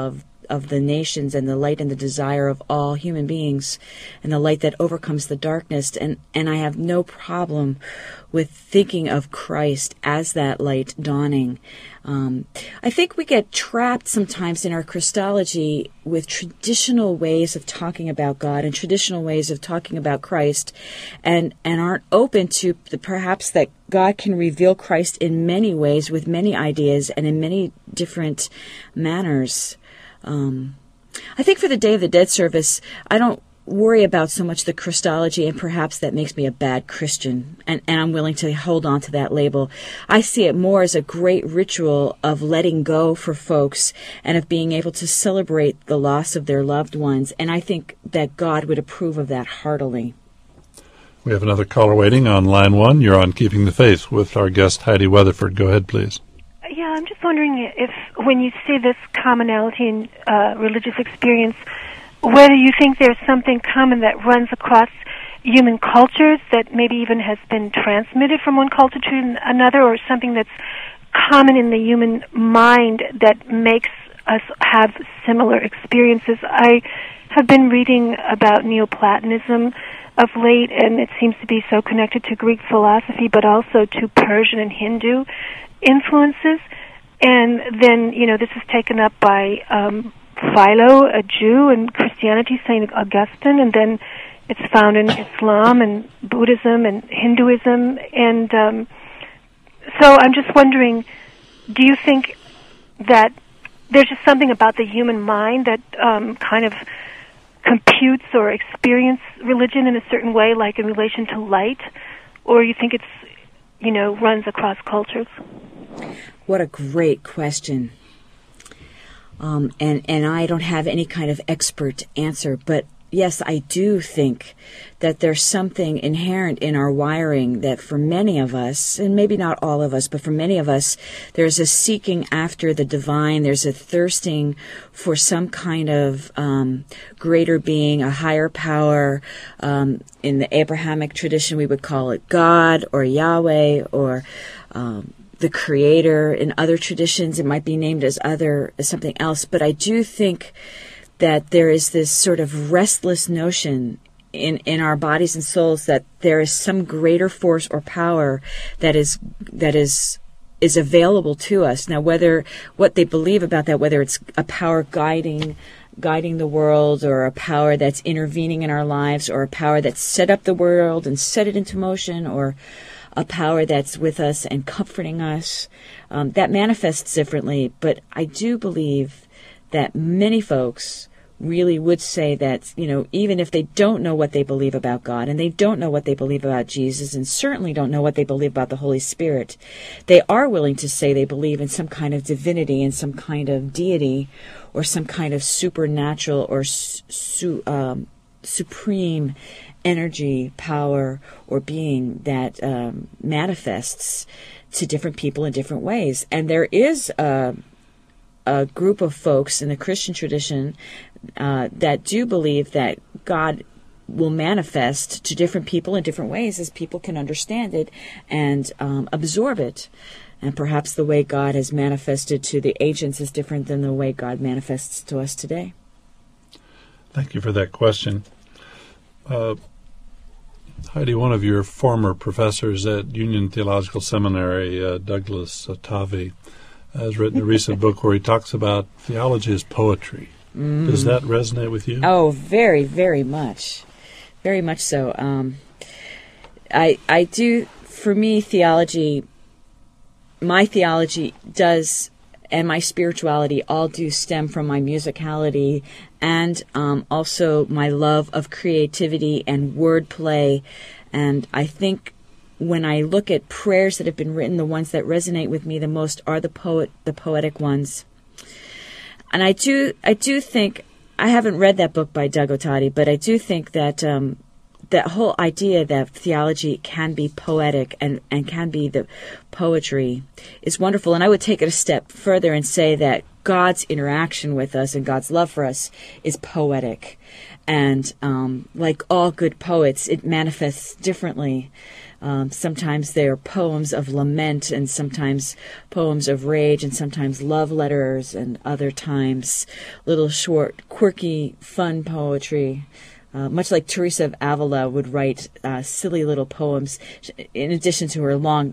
of the nations and the light and the desire of all human beings and the light that overcomes the darkness. And I have no problem with thinking of Christ as that light dawning. I think we get trapped sometimes in our Christology with traditional ways of talking about God and traditional ways of talking about Christ, and aren't open to perhaps that God can reveal Christ in many ways with many ideas and in many different manners. I think for the Day of the Dead service, I don't worry about so much the Christology, and perhaps that makes me a bad Christian, and I'm willing to hold on to that label. I see it more as a great ritual of letting go for folks and of being able to celebrate the loss of their loved ones, and I think that God would approve of that heartily. We have another caller waiting on line 1. You're on Keeping the Faith with our guest Heidi Weatherford. Go ahead, please. Yeah, I'm just wondering if when you see this commonality in religious experience, whether you think there's something common that runs across human cultures that maybe even has been transmitted from one culture to another, or something that's common in the human mind that makes us have similar experiences. I have been reading about Neoplatonism of late, and it seems to be so connected to Greek philosophy, but also to Persian and Hindu influences. And then, this is taken up by Philo, a Jew, and Christianity, St. Augustine, and then it's found in Islam and Buddhism and Hinduism. And so I'm just wondering, do you think that there's just something about the human mind that kind of computes or experience religion in a certain way, like in relation to light? Or you think it's, runs across cultures? What a great question. And I don't have any kind of expert answer, but yes, I do think that there's something inherent in our wiring that for many of us, and maybe not all of us, but for many of us, there's a seeking after the divine. There's a thirsting for some kind of greater being, a higher power. In the Abrahamic tradition, we would call it God or Yahweh or the Creator. In other traditions, it might be named as something else. But I do think that there is this sort of restless notion in our bodies and souls that there is some greater force or power that is available to us. Now, what they believe about that, whether it's a power guiding the world, or a power that's intervening in our lives, or a power that set up the world and set it into motion, or a power that's with us and comforting us, that manifests differently. But I do believe that many folks really would say that, even if they don't know what they believe about God, and they don't know what they believe about Jesus, and certainly don't know what they believe about the Holy Spirit, they are willing to say they believe in some kind of divinity and some kind of deity or some kind of supernatural or supreme energy, power, or being that manifests to different people in different ways. And there is a group of folks in the Christian tradition that do believe that God will manifest to different people in different ways as people can understand it and absorb it. And perhaps the way God has manifested to the ancients is different than the way God manifests to us today. Thank you for that question. Heidi, one of your former professors at Union Theological Seminary, Douglas Tavi, has written a recent book where he talks about theology as poetry. Does that resonate with you? Oh, very, very much. Very much so. I do, for me, my theology does, and my spirituality all do stem from my musicality and also my love of creativity and wordplay. And I think when I look at prayers that have been written, the ones that resonate with me the most are the poetic ones. And I do think, I haven't read that book by Doug Ottati, but I do think that that whole idea that theology can be poetic and can be the poetry is wonderful. And I would take it a step further and say that God's interaction with us and God's love for us is poetic. And like all good poets, it manifests differently. Sometimes they are poems of lament, and sometimes poems of rage, and sometimes love letters, and other times little short, quirky, fun poetry. Much like Teresa of Avila would write silly little poems. In addition to her long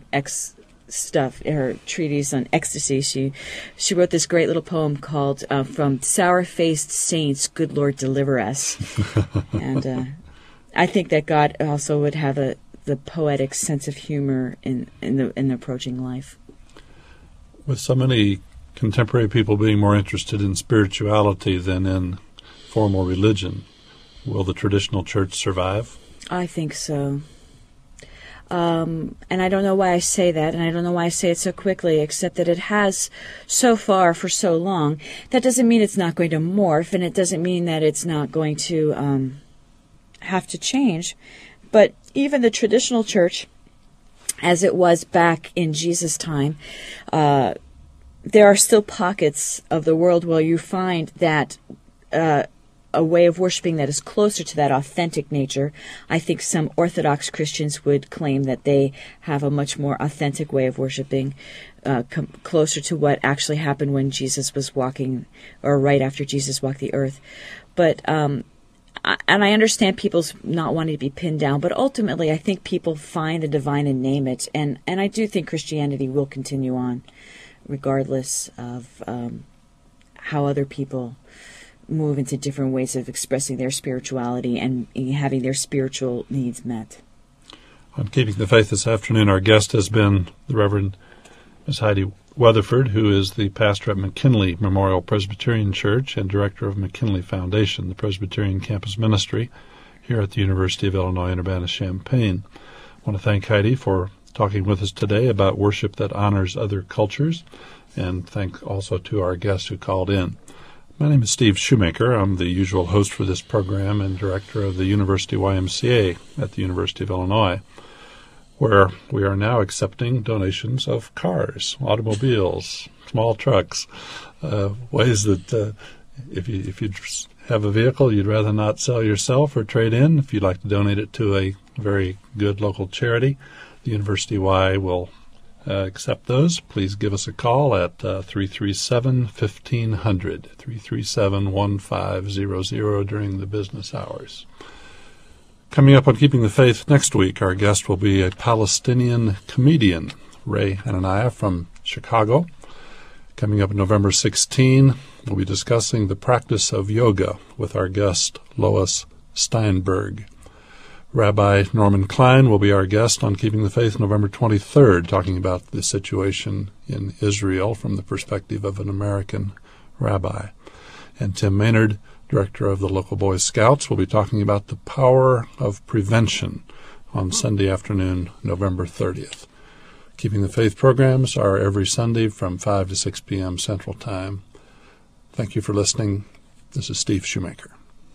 her treatise on ecstasy, she wrote this great little poem called "From Sour-Faced Saints, Good Lord Deliver Us." And I think that God also would have the poetic sense of humor in the approaching life. With so many contemporary people being more interested in spirituality than in formal religion, will the traditional church survive? I think so. And I don't know why I say that, and I don't know why I say it so quickly, except that it has so far for so long. That doesn't mean it's not going to morph, and it doesn't mean that it's not going to have to change. But even the traditional church, as it was back in Jesus' time, there are still pockets of the world where you find that a way of worshiping that is closer to that authentic nature. I think some Orthodox Christians would claim that they have a much more authentic way of worshiping, closer to what actually happened when Jesus was walking, or right after Jesus walked the earth. But and I understand people's not wanting to be pinned down, but ultimately I think people find the divine and name it, and I do think Christianity will continue on, regardless of how other people move into different ways of expressing their spirituality and having their spiritual needs met. On Keeping the Faith this afternoon, our guest has been the Reverend Ms. Heidi Weatherford, who is the pastor at McKinley Memorial Presbyterian Church and director of McKinley Foundation, the Presbyterian campus ministry here at the University of Illinois Urbana-Champaign. I want to thank Heidi for talking with us today about worship that honors other cultures, and thank also to our guests who called in. My name is Steve Shoemaker. I'm the usual host for this program and director of the University YMCA at the University of Illinois, where we are now accepting donations of cars, automobiles, small trucks, ways that if you have a vehicle you'd rather not sell yourself or trade in, if you'd like to donate it to a very good local charity, the University Y will accept those. Please give us a call at 337-1500, 337-1500 during the business hours. Coming up on Keeping the Faith next week, our guest will be a Palestinian comedian, Ray Hananiah from Chicago. Coming up November 16, we'll be discussing the practice of yoga with our guest, Lois Steinberg. Rabbi Norman Klein will be our guest on Keeping the Faith November 23rd, talking about the situation in Israel from the perspective of an American rabbi. And Tim Maynard, director of the local Boy Scouts, will be talking about the power of prevention on Sunday afternoon, November 30th. Keeping the Faith programs are every Sunday from 5 to 6 p.m. Central Time. Thank you for listening. This is Steve Shoemaker.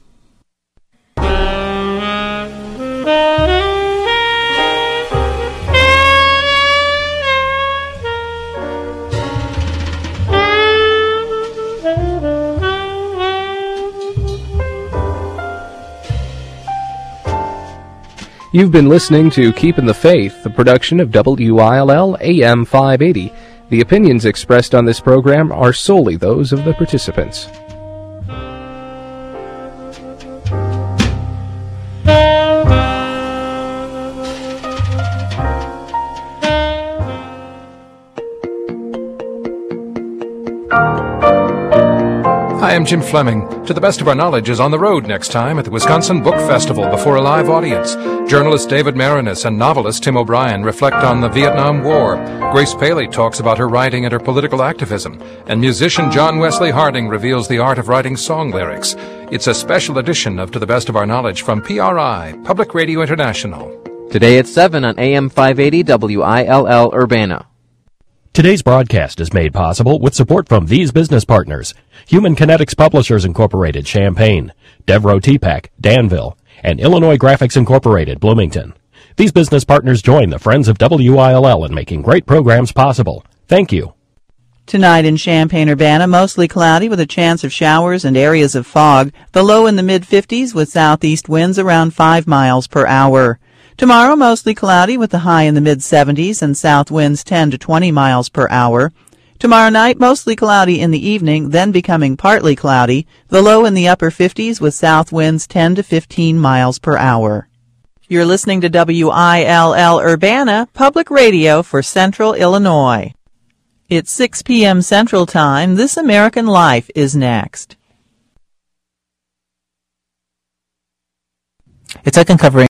You've been listening to Keeping the Faith, a production of WILL AM 580. The opinions expressed on this program are solely those of the participants. Hi, I'm Jim Fleming. To the Best of Our Knowledge is on the road next time at the Wisconsin Book Festival before a live audience. Journalist David Marinas and novelist Tim O'Brien reflect on the Vietnam War. Grace Paley talks about her writing and her political activism. And musician John Wesley Harding reveals the art of writing song lyrics. It's a special edition of To the Best of Our Knowledge from PRI, Public Radio International. Today at 7 on AM 580 WILL Urbana. Today's broadcast is made possible with support from these business partners: Human Kinetics Publishers Incorporated, Champaign; Devro TPAC, Danville; and Illinois Graphics Incorporated, Bloomington. These business partners join the Friends of WILL in making great programs possible. Thank you. Tonight in Champaign-Urbana, mostly cloudy with a chance of showers and areas of fog. The low in the mid-50s with southeast winds around 5 miles per hour. Tomorrow, mostly cloudy with the high in the mid-70s and south winds 10 to 20 miles per hour. Tomorrow night, mostly cloudy in the evening, then becoming partly cloudy. The low in the upper 50s with south winds 10 to 15 miles per hour. You're listening to WILL Urbana, public radio for Central Illinois. It's 6 p.m. Central Time. This American Life is next. It's uncovering